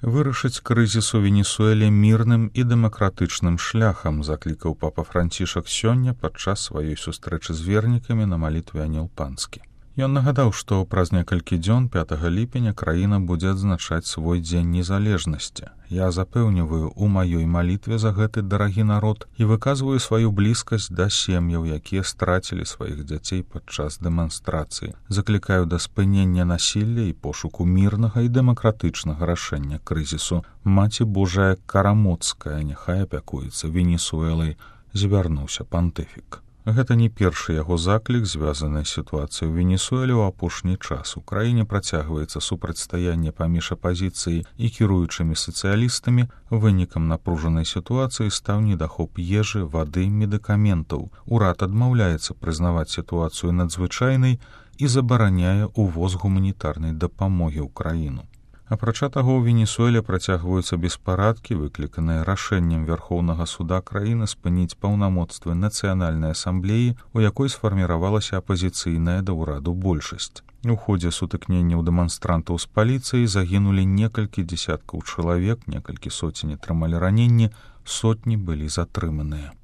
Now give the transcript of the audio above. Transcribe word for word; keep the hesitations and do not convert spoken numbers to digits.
Вырашыць крызіс у Венесуэле мірным і дэмакратычным шляхам, заклікаў папа Францішак сёння падчас сваёй сустрэчы з вернікамі на малітве Анёл Панскі. Ён нагадаў, што праз некалькі дзён пятага ліпеня краіна будзе адзначаць свой дзень незалежнасці. Я запэўніваю ў маёй малітве за гэты дарагі народ і выказваю сваю блізкасць да сем'яў, якія страцілі сваіх дзяцей падчас дэманстрацыі. Заклікаю да спынення насілля і пошуку мірнага і дэмакратычнага рашэння крызісу. Маці Божая Карамоцкая няхай апякуецца Венесуэлай, звярнуўся пантыфік. Гэта не першы яго заклік, звязаны з сітуацыяй у Венесуэле ў апошні час. У краіне працягваецца супрацьстаянне паміж апазіцыяй і кіруючымі сацыялістамі. Вынікам напружанай сітуацыі стаў недахоп ежы, вады, медыкаментаў. Урад адмаўляецца прызнаваць сітуацыю надзвычайнай і забараняе ўвоз гуманітарнай дапамогі ў краіну. Апрача таго, у Венесуэле працягваюцца беспарадкі, выкліканыя рашэннем Вярхоўнага суда краіны спыніць паўнамоцтвы нацыянальнай асамблеі, у якой сфарміравалася апазіцыйная да ўраду большасць. У ходзе сутыкненняў дэманстрантаў з паліцыяй загінулі некалькі дзесяткаў чалавек, некалькі соцень атрымалі раненні, сотні былі затрыманыя.